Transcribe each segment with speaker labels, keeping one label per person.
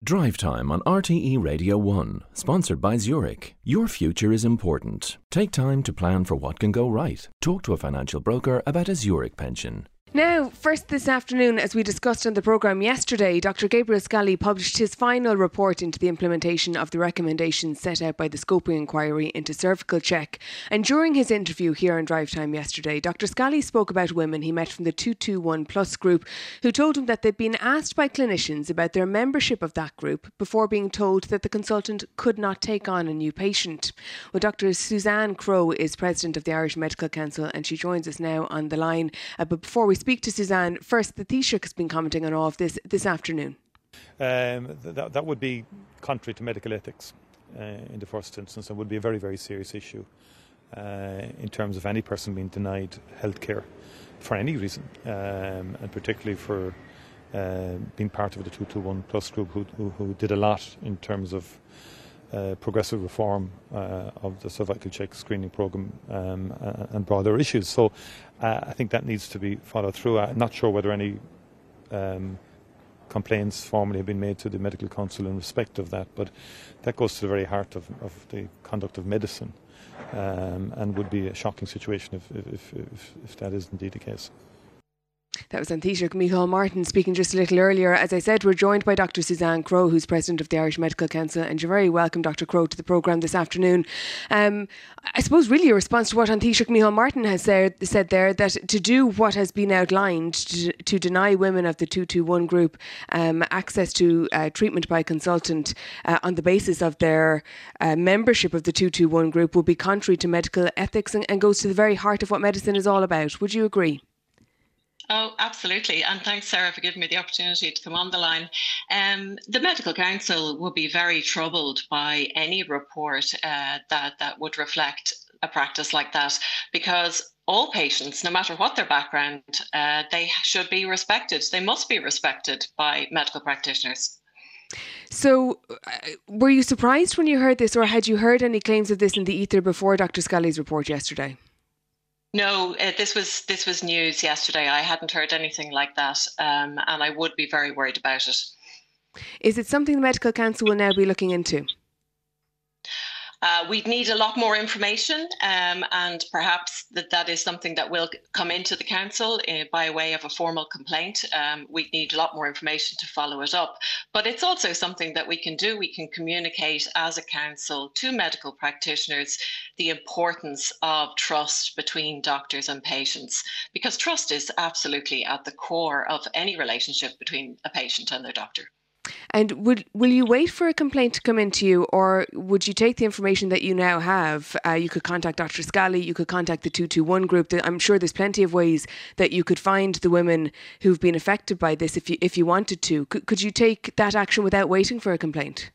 Speaker 1: Drive Time on RTE Radio 1, sponsored by Zurich. Your future is important. Take time to plan for what can go right. Talk to a financial broker about a Zurich pension.
Speaker 2: Now, first this afternoon, as we discussed on the programme yesterday, Dr. Gabriel Scally published his final report into the implementation of the recommendations set out by the scoping inquiry into cervical check. And during his interview here on Drive Time yesterday, Dr. Scally spoke about women he met from the 221 Plus group who told him that they'd been asked by clinicians about their membership of that group before being told that the consultant could not take on a new patient. Well, Dr. Suzanne Crowe is president of the Irish Medical Council and she joins us now on the line. But before we speak to Suzanne, first, the Taoiseach has been commenting on all of this afternoon.
Speaker 3: That would be contrary to medical ethics in the first instance and would be a very, very serious issue in terms of any person being denied health care for any reason, and particularly for being part of the 221 Plus group who did a lot in terms of progressive reform of the cervical check screening programme and broader issues. So I think that needs to be followed through. I'm not sure whether any complaints formally have been made to the Medical Council in respect of that, but that goes to the very heart of the conduct of medicine and would be a shocking situation if that is indeed the case.
Speaker 2: That was Taoiseach Micheál Martin speaking just a little earlier. As I said, we're joined by Dr. Suzanne Crowe, who's president of the Irish Medical Council, and you're very welcome, Dr. Crowe, to the programme this afternoon. I suppose really a response to what Taoiseach Micheál Martin has said there, that to do what has been outlined, to deny women of the 221 group access to treatment by consultant on the basis of their membership of the 221 group would be contrary to medical ethics and goes to the very heart of what medicine is all about. Would you agree?
Speaker 4: Oh, absolutely. And thanks, Sarah, for giving me the opportunity to come on the line. The Medical Council will be very troubled by any report that would reflect a practice like that, because all patients, no matter what their background, they should be respected. They must be respected by medical practitioners.
Speaker 2: So, were you surprised when you heard this, or had you heard any claims of this in the ether before Dr. Scally's report yesterday?
Speaker 4: No, this was news yesterday. I hadn't heard anything like that, and I would be very worried about it.
Speaker 2: Is it something the Medical Council will now be looking into?
Speaker 4: We'd need a lot more information, and perhaps that is something that will come into the council by way of a formal complaint. We'd need a lot more information to follow it up. But it's also something that we can do. We can communicate as a council to medical practitioners the importance of trust between doctors and patients, because trust is absolutely at the core of any relationship between a patient and their doctor.
Speaker 2: And will you wait for a complaint to come into you, or would you take the information that you now have? You could contact Dr. Scally, you could contact the 221 group. I'm sure there's plenty of ways that you could find the women who've been affected by this if you wanted to. Could you take that action without waiting for a complaint?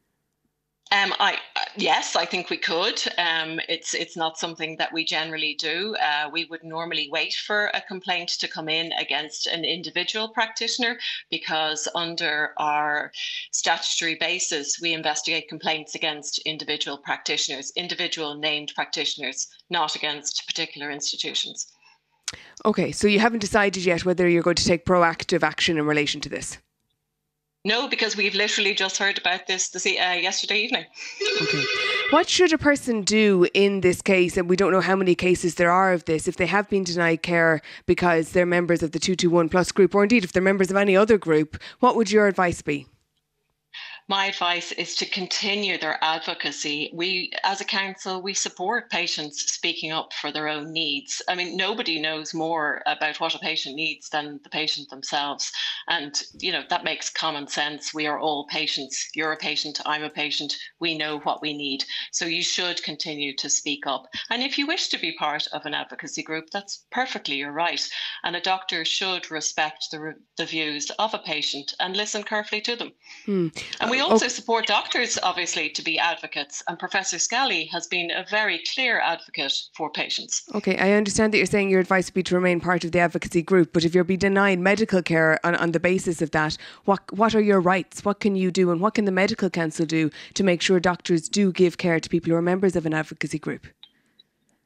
Speaker 4: Yes, I think we could. It's not something that we generally do. We would normally wait for a complaint to come in against an individual practitioner, because under our statutory basis, we investigate complaints against individual practitioners, individual named practitioners, not against particular institutions.
Speaker 2: Okay, so you haven't decided yet whether you're going to take proactive action in relation to this?
Speaker 4: No, because we've literally just heard about this yesterday evening.
Speaker 2: Okay. What should a person do in this case? And we don't know how many cases there are of this. If they have been denied care because they're members of the 221 Plus group, or indeed if they're members of any other group, what would your advice be?
Speaker 4: My advice is to continue their advocacy. We, as a council, we support patients speaking up for their own needs. I mean, nobody knows more about what a patient needs than the patient themselves. And, that makes common sense. We are all patients. You're a patient. I'm a patient. We know what we need. So you should continue to speak up. And if you wish to be part of an advocacy group, that's perfectly your right. And a doctor should respect the views of a patient and listen carefully to them. And we also support doctors, obviously, to be advocates. And Professor Scally has been a very clear advocate for patients.
Speaker 2: Okay, I understand that you're saying your advice would be to remain part of the advocacy group, but if you're being denied medical care on the basis of that, what are your rights? What can you do, and what can the Medical Council do to make sure doctors do give care to people who are members of an advocacy group?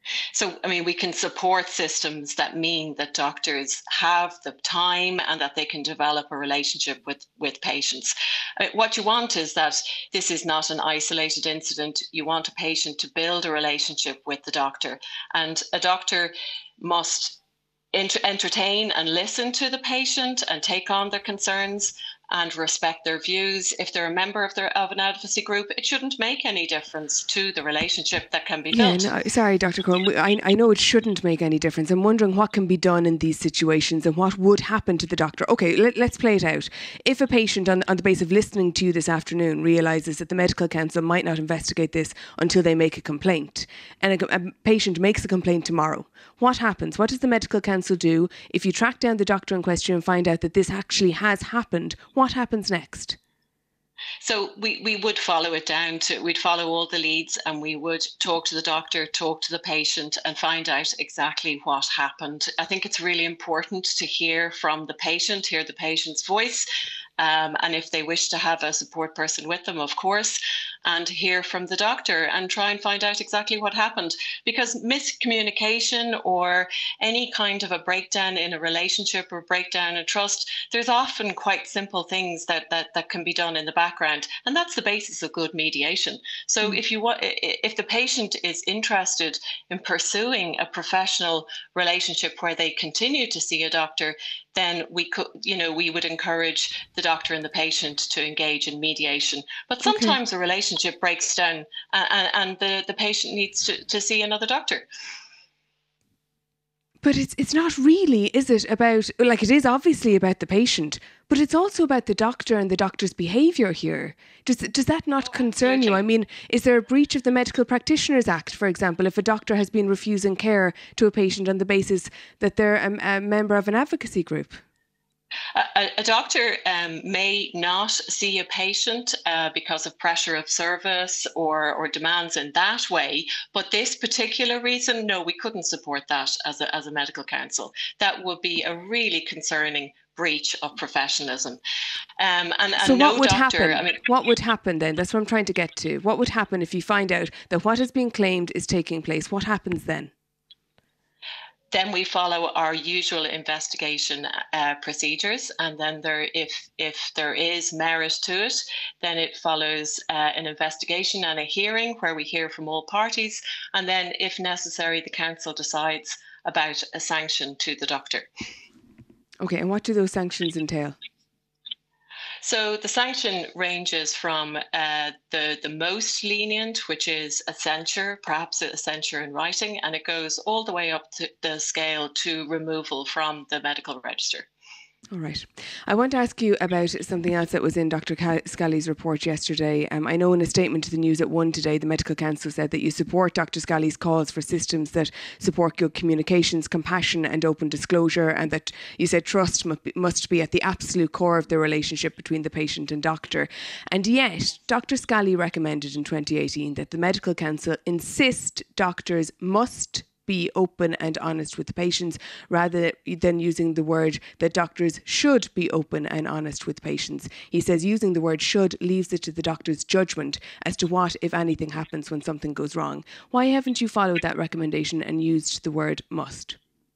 Speaker 4: So, I mean, we can support systems that mean that doctors have the time and that they can develop a relationship with patients. What you want is that this is not an isolated incident. You want a patient to build a relationship with the doctor, and a doctor must entertain and listen to the patient and take on their concerns and respect their views. If they're a member of an advocacy group, it shouldn't make any difference to the relationship that can be built.
Speaker 2: No, sorry, Dr. Crone. I know it shouldn't make any difference. I'm wondering what can be done in these situations and what would happen to the doctor. Okay, let's play it out. If a patient, on the basis of listening to you this afternoon, realises that the medical council might not investigate this until they make a complaint, and a patient makes a complaint tomorrow, what happens? What does the medical council do if you track down the doctor in question and find out that this actually has happened? What happens next?
Speaker 4: So we would follow it down we'd follow all the leads, and we would talk to the doctor, talk to the patient, and find out exactly what happened. I think it's really important to hear from the patient, hear the patient's voice, and if they wish to have a support person with them, of course, and hear from the doctor and try and find out exactly what happened. Because miscommunication or any kind of a breakdown in a relationship or breakdown in trust, there's often quite simple things that can be done in the background. And that's the basis of good mediation. So if the patient is interested in pursuing a professional relationship where they continue to see a doctor, then we would encourage the doctor and the patient to engage in mediation. But sometimes a relationship breaks down and the patient needs to see another doctor.
Speaker 2: But it's not really, is it, about, like, it is obviously about the patient, but it's also about the doctor and the doctor's behaviour here. Does that not concern you? I mean, is there a breach of the Medical Practitioners Act, for example, if a doctor has been refusing care to a patient on the basis that they're a member of an advocacy group?
Speaker 4: A doctor may not see a patient because of pressure of service or demands in that way, but this particular reason, no, we couldn't support that as a medical council. That would be a really concerning breach of professionalism.
Speaker 2: So what would happen? What would happen then? That's what I'm trying to get to. What would happen if you find out that what is being claimed is taking place? What happens then?
Speaker 4: Then we follow our usual investigation procedures, and then if there is merit to it, then it follows an investigation and a hearing where we hear from all parties, and then if necessary, the council decides about a sanction to the doctor.
Speaker 2: Okay, and what do those sanctions entail?
Speaker 4: So the sanction ranges from the most lenient, which is a censure, perhaps a censure in writing, and it goes all the way up to the scale to removal from the medical register.
Speaker 2: All right. I want to ask you about something else that was in Dr. Scally's report yesterday. I know in a statement to the News at 1 today, the Medical Council said that you support Dr. Scally's calls for systems that support good communications, compassion and open disclosure, and that you said trust must be at the absolute core of the relationship between the patient and doctor. And yet, Dr. Scally recommended in 2018 that the Medical Council insist doctors must be open and honest with the patients, rather than using the word that doctors should be open and honest with patients. He says using the word should leaves it to the doctor's judgment as to what, if anything, happens when something goes wrong. Why haven't you followed that recommendation and used the word must?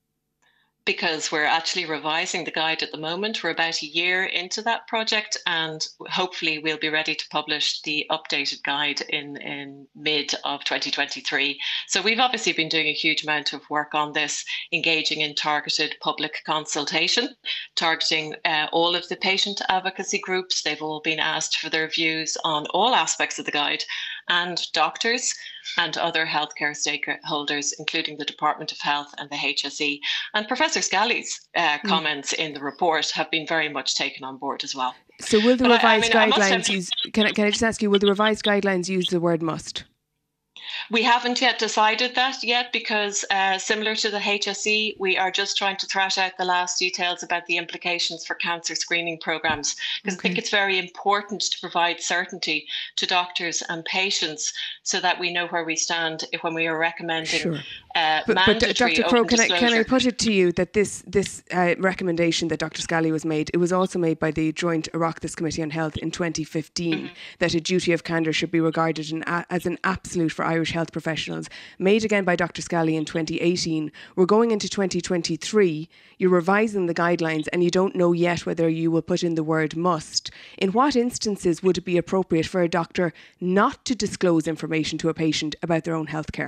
Speaker 4: Because we're actually revising the guide at the moment. We're about a year into that project, and hopefully we'll be ready to publish the updated guide in mid of 2023. So we've obviously been doing a huge amount of work on this, engaging in targeted public consultation, targeting all of the patient advocacy groups. They've all been asked for their views on all aspects of the guide, and doctors and other healthcare stakeholders, including the Department of Health and the HSE. And Professor Scally's comments in the report have been very much taken on board as well.
Speaker 2: So will the revised guidelines use, can I just ask you, will the revised guidelines use the word must?
Speaker 4: We haven't yet decided that yet because similar to the HSE, we are just trying to thrash out the last details about the implications for cancer screening programmes, because I think it's very important to provide certainty to doctors and patients so that we know where we stand when we are recommending mandatory
Speaker 2: Dr. Crowe,
Speaker 4: open disclosure.
Speaker 2: can I put it to you that this recommendation that Dr. Scally was made, it was also made by the Joint Oireachtas Committee on Health in 2015, that a duty of candour should be regarded as an absolute for Irish health professionals, made again by Dr. Scally in 2018. We're going into 2023, you're revising the guidelines and you don't know yet whether you will put in the word must. In what instances would it be appropriate for a doctor not to disclose information to a patient about their own healthcare?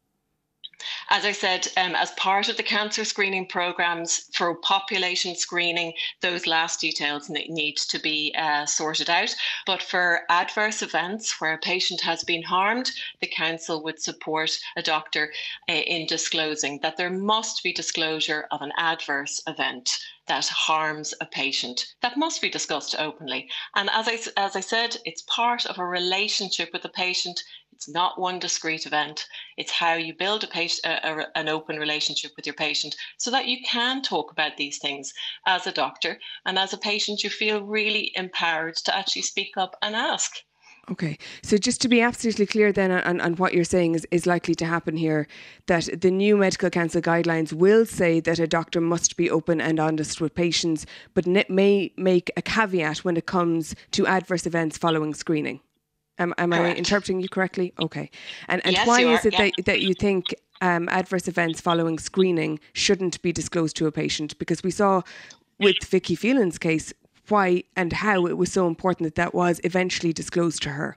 Speaker 4: As I said, as part of the cancer screening programs for population screening, those last details need to be sorted out. But for adverse events where a patient has been harmed, the council would support a doctor in disclosing that there must be disclosure of an adverse event that harms a patient. That must be discussed openly. And as I said, it's part of a relationship with the patient. It's not one discrete event. It's how you build an open relationship with your patient so that you can talk about these things as a doctor, and as a patient, you feel really empowered to actually speak up and ask.
Speaker 2: Okay, so just to be absolutely clear then on what you're saying is likely to happen here, that the new Medical Council guidelines will say that a doctor must be open and honest with patients, but may make a caveat when it comes to adverse events following screening. Am I interpreting you correctly? Okay. And
Speaker 4: yes,
Speaker 2: why is it that you think adverse events following screening shouldn't be disclosed to a patient? Because we saw with Vicky Phelan's case why and how it was so important that was eventually disclosed to her.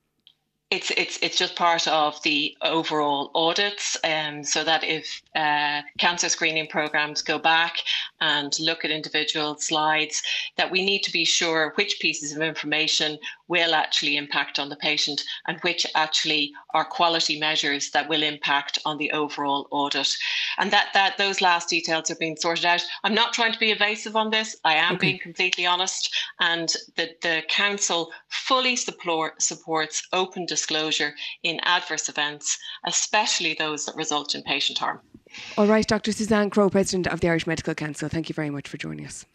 Speaker 4: It's just part of the overall audits, so that if cancer screening programs go back and look at individual slides, that we need to be sure which pieces of information will actually impact on the patient and which actually are quality measures that will impact on the overall audit. And that those last details are being sorted out. I'm not trying to be evasive on this. I am being completely honest. And the council fully supports open disclosure in adverse events, especially those that result in patient harm.
Speaker 2: All right, Dr. Suzanne Crowe, President of the Irish Medical Council, thank you very much for joining us.